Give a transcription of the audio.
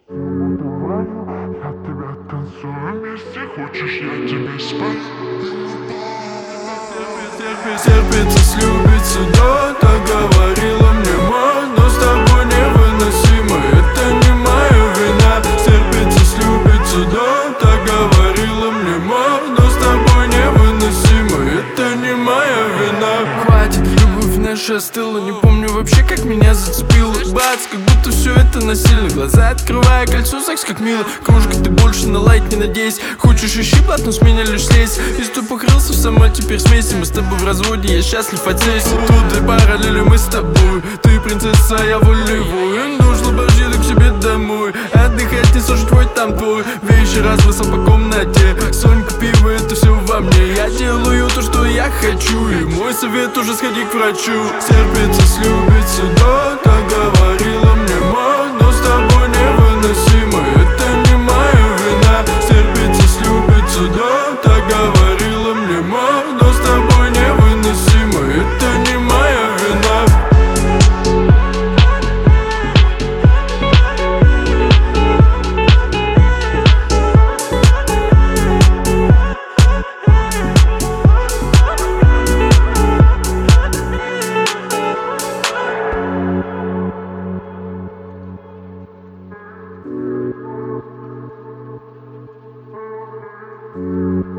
Давай, я тебя танцую вместе, хочешь, я тебе спою? Терпится, слюбится, да, так говорила мне мама. Но с тобой невыносимо, это не моя вина. Терпится, слюбится, да, так говорила мне мама. Но с тобой невыносимо, это не моя вина. Хватит, любовь наша остыла, не помню вообще, как меня зацепило. Бац, как будто все это насильно. Глаза открывая, кольцо, секс как мило. Кружка, ты больше на лайк не надейся. Хочешь ищи блат, но с меня лишь слезь. Если ты покрылся сама, теперь смейся. Мы с тобой в разводе, я счастлив от сессии. Тут две параллели, мы с тобой. Ты принцесса, я волевой. Нужно божье к себе домой. Отдыхать, не слушать твой там твой. Вещи разброса по комнате. Сонька, пиво, это все во мне. Я делаю то, что я хочу. И мой совет уже сходи к врачу. Терпится, слюбится, да, так говорила мне мама. Но с тобой невыносимо, это не моя вина. Терпится, слюбится, да, так говорила мне мама. Но с тобой невыносимо, это не моя вина. Thank